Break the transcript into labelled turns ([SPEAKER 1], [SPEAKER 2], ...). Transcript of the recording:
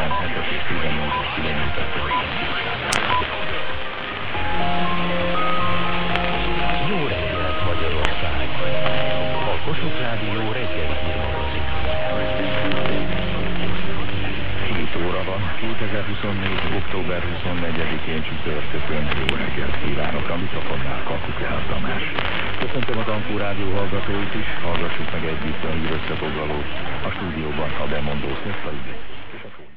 [SPEAKER 1] 17-es és 18-as kilométer.
[SPEAKER 2] Jó reggelt, Magyarország! A Kossuth Rádió reggeli hírmagazin.
[SPEAKER 1] 7 óra van, 2024. október 24-én csütörtökön. Jó reggelt kívánok, a mikrofonnál Kakukász Tamás. Köszöntöm az Ankó Rádió hallgatóit is, hallgassuk meg együtt a hír összefoglalót. A stúdióban a bemondó Szeszlai.